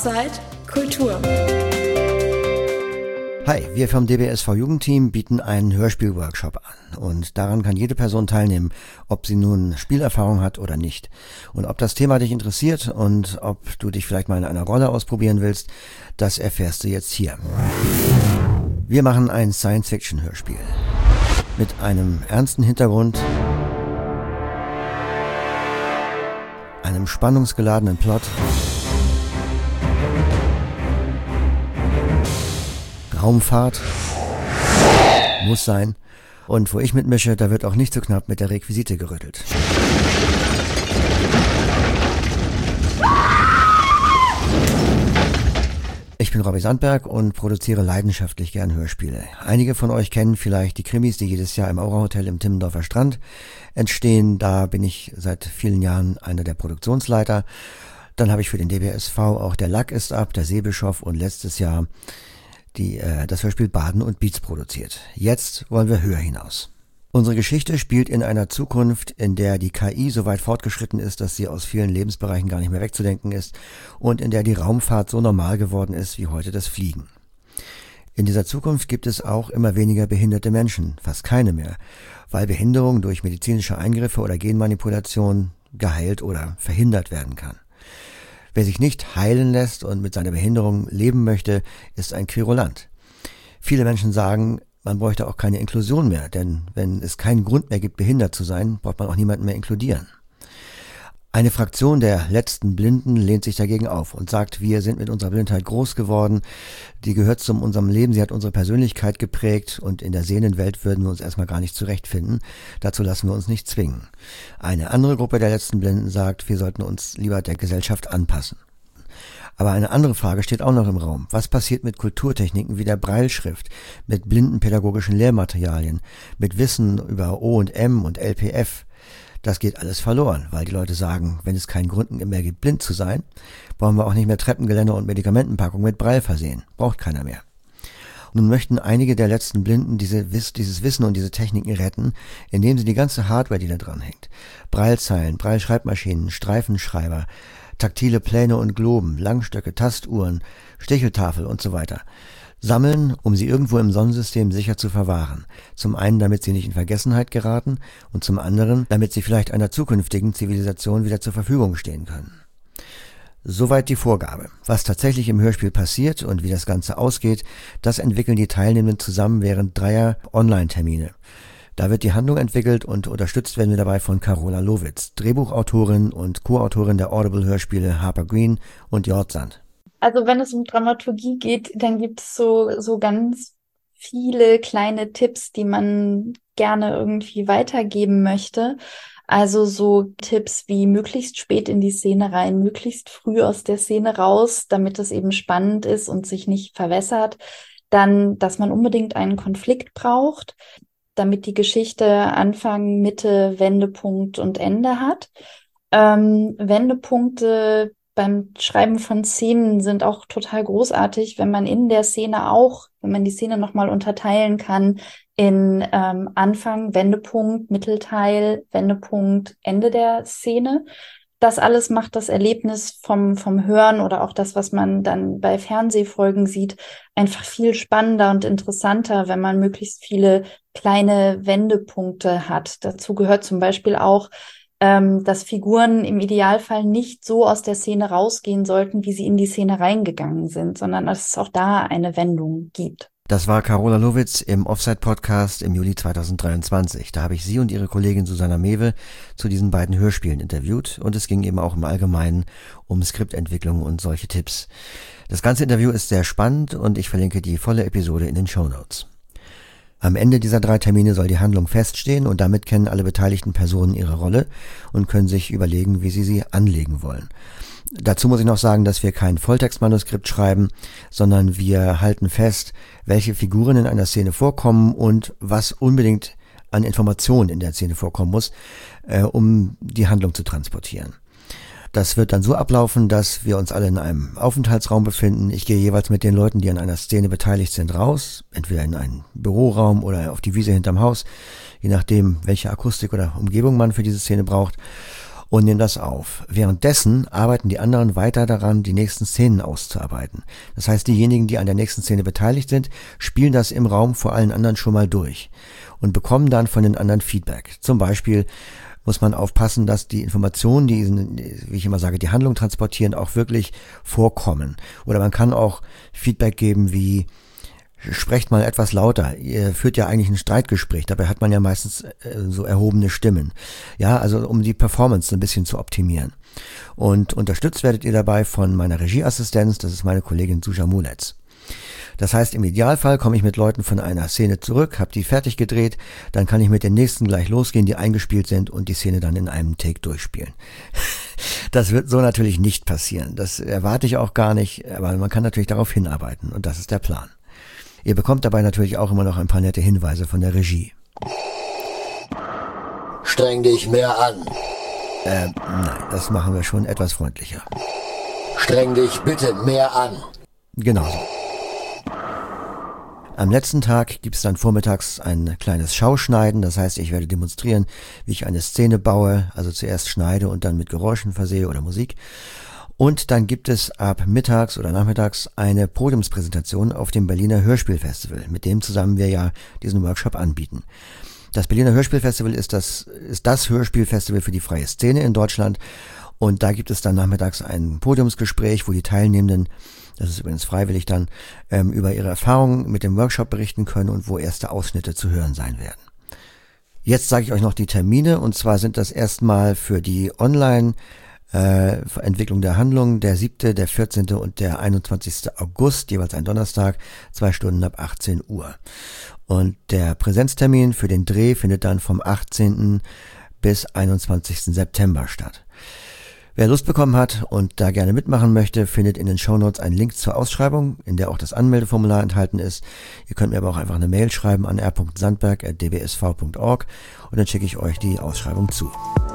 Offside Kultur. Hi, wir vom DBSV Jugendteam bieten einen Hörspielworkshop an und daran kann jede Person teilnehmen, ob sie nun Spielerfahrung hat oder nicht. Und ob das Thema dich interessiert und ob du dich vielleicht mal in einer Rolle ausprobieren willst, das erfährst du jetzt hier. Wir machen ein Science-Fiction-Hörspiel mit einem ernsten Hintergrund, einem spannungsgeladenen Plot, Raumfahrt muss sein, und wo ich mitmische, da wird auch nicht so knapp mit der Requisite gerüttelt. Ich bin Robby Sandberg und produziere leidenschaftlich gern Hörspiele. Einige von euch kennen vielleicht die Krimis, die jedes Jahr im Aura Hotel im Timmendorfer Strand entstehen. Da bin ich seit vielen Jahren einer der Produktionsleiter. Dann habe ich für den DBSV auch Der Lack ist ab, Der Seebischof und letztes Jahr das Hörspiel Baden und Beats produziert. Jetzt wollen wir höher hinaus. Unsere Geschichte spielt in einer Zukunft, in der die KI so weit fortgeschritten ist, dass sie aus vielen Lebensbereichen gar nicht mehr wegzudenken ist und in der die Raumfahrt so normal geworden ist wie heute das Fliegen. In dieser Zukunft gibt es auch immer weniger behinderte Menschen, fast keine mehr, weil Behinderung durch medizinische Eingriffe oder Genmanipulation geheilt oder verhindert werden kann. Wer sich nicht heilen lässt und mit seiner Behinderung leben möchte, ist ein Querulant. Viele Menschen sagen, man bräuchte auch keine Inklusion mehr, denn wenn es keinen Grund mehr gibt, behindert zu sein, braucht man auch niemanden mehr inkludieren. Eine Fraktion der letzten Blinden lehnt sich dagegen auf und sagt, wir sind mit unserer Blindheit groß geworden, die gehört zu unserem Leben, sie hat unsere Persönlichkeit geprägt und in der Sehnenwelt würden wir uns erstmal gar nicht zurechtfinden, dazu lassen wir uns nicht zwingen. Eine andere Gruppe der letzten Blinden sagt, wir sollten uns lieber der Gesellschaft anpassen. Aber eine andere Frage steht auch noch im Raum. Was passiert mit Kulturtechniken wie der Brailleschrift, mit blindenpädagogischen Lehrmaterialien, mit Wissen über O und M und LPF? Das geht alles verloren, weil die Leute sagen, wenn es keinen Grund mehr gibt, blind zu sein, brauchen wir auch nicht mehr Treppengeländer und Medikamentenpackungen mit Braille versehen. Braucht keiner mehr. Nun möchten einige der letzten Blinden dieses Wissen und diese Techniken retten, indem sie die ganze Hardware, die da dran hängt, Braillezeilen, Braille-Schreibmaschinen, Streifenschreiber, taktile Pläne und Globen, Langstöcke, Tastuhren, Sticheltafel und so weiter, sammeln, um sie irgendwo im Sonnensystem sicher zu verwahren. Zum einen, damit sie nicht in Vergessenheit geraten und zum anderen, damit sie vielleicht einer zukünftigen Zivilisation wieder zur Verfügung stehen können. Soweit die Vorgabe. Was tatsächlich im Hörspiel passiert und wie das Ganze ausgeht, das entwickeln die Teilnehmenden zusammen während 3 Online-Termine. Da wird die Handlung entwickelt und unterstützt werden wir dabei von Carola Lowitz, Drehbuchautorin und Co-Autorin der Audible-Hörspiele Harper Green und Jordsand. Also wenn es um Dramaturgie geht, dann gibt es so ganz viele kleine Tipps, die man gerne irgendwie weitergeben möchte. Also so Tipps wie möglichst spät in die Szene rein, möglichst früh aus der Szene raus, damit es eben spannend ist und sich nicht verwässert. Dann, dass man unbedingt einen Konflikt braucht, damit die Geschichte Anfang, Mitte, Wendepunkt und Ende hat. Wendepunkte beim Schreiben von Szenen sind auch total großartig, wenn man in der Szene wenn man die Szene nochmal unterteilen kann in Anfang, Wendepunkt, Mittelteil, Wendepunkt, Ende der Szene. Das alles macht das Erlebnis vom Hören oder auch das, was man dann bei Fernsehfolgen sieht, einfach viel spannender und interessanter, wenn man möglichst viele kleine Wendepunkte hat. Dazu gehört zum Beispiel auch, dass Figuren im Idealfall nicht so aus der Szene rausgehen sollten, wie sie in die Szene reingegangen sind, sondern dass es auch da eine Wendung gibt. Das war Carola Lowitz im Offside-Podcast im Juli 2023. Da habe ich sie und ihre Kollegin Susanna Mewe zu diesen beiden Hörspielen interviewt und es ging eben auch im Allgemeinen um Skriptentwicklung und solche Tipps. Das ganze Interview ist sehr spannend und ich verlinke die volle Episode in den Shownotes. Am Ende dieser 3 Termine soll die Handlung feststehen und damit kennen alle beteiligten Personen ihre Rolle und können sich überlegen, wie sie anlegen wollen. Dazu muss ich noch sagen, dass wir kein Volltextmanuskript schreiben, sondern wir halten fest, welche Figuren in einer Szene vorkommen und was unbedingt an Informationen in der Szene vorkommen muss, um die Handlung zu transportieren. Das wird dann so ablaufen, dass wir uns alle in einem Aufenthaltsraum befinden. Ich gehe jeweils mit den Leuten, die an einer Szene beteiligt sind, raus, entweder in einen Büroraum oder auf die Wiese hinterm Haus, je nachdem, welche Akustik oder Umgebung man für diese Szene braucht. und nehmen das auf. Währenddessen arbeiten die anderen weiter daran, die nächsten Szenen auszuarbeiten. Das heißt, diejenigen, die an der nächsten Szene beteiligt sind, spielen das im Raum vor allen anderen schon mal durch und bekommen dann von den anderen Feedback. Zum Beispiel muss man aufpassen, dass die Informationen, die, wie ich immer sage, die Handlung transportieren, auch wirklich vorkommen. Oder man kann auch Feedback geben wie: Sprecht mal etwas lauter. Ihr führt ja eigentlich ein Streitgespräch. Dabei hat man ja meistens so erhobene Stimmen. Ja, also um die Performance ein bisschen zu optimieren. Und unterstützt werdet ihr dabei von meiner Regieassistenz. Das ist meine Kollegin Suja Muletz. Das heißt, im Idealfall komme ich mit Leuten von einer Szene zurück, habe die fertig gedreht, dann kann ich mit den nächsten gleich losgehen, die eingespielt sind und die Szene dann in einem Take durchspielen. Das wird so natürlich nicht passieren. Das erwarte ich auch gar nicht, aber man kann natürlich darauf hinarbeiten und das ist der Plan. Ihr bekommt dabei natürlich auch immer noch ein paar nette Hinweise von der Regie. Streng dich mehr an. Nein, das machen wir schon etwas freundlicher. Streng dich bitte mehr an. Genau so. Am letzten Tag gibt es dann vormittags ein kleines Schauschneiden. Das heißt, ich werde demonstrieren, wie ich eine Szene baue. Also zuerst schneide und dann mit Geräuschen versehe oder Musik. Und dann gibt es ab mittags oder nachmittags eine Podiumspräsentation auf dem Berliner Hörspielfestival, mit dem zusammen wir ja diesen Workshop anbieten. Das Berliner Hörspielfestival ist das Hörspielfestival für die freie Szene in Deutschland. Und da gibt es dann nachmittags ein Podiumsgespräch, wo die Teilnehmenden, das ist übrigens freiwillig dann, über ihre Erfahrungen mit dem Workshop berichten können und wo erste Ausschnitte zu hören sein werden. Jetzt sage ich euch noch die Termine, und zwar sind das erstmal für die Entwicklung der Handlung der 7., der 14. und der 21. August, jeweils ein Donnerstag, 2 Stunden ab 18 Uhr. Und der Präsenztermin für den Dreh findet dann vom 18. bis 21. September statt. Wer Lust bekommen hat und da gerne mitmachen möchte, findet in den Shownotes einen Link zur Ausschreibung, in der auch das Anmeldeformular enthalten ist. Ihr könnt mir aber auch einfach eine Mail schreiben an r.sandberg@dbsv.org und dann schicke ich euch die Ausschreibung zu.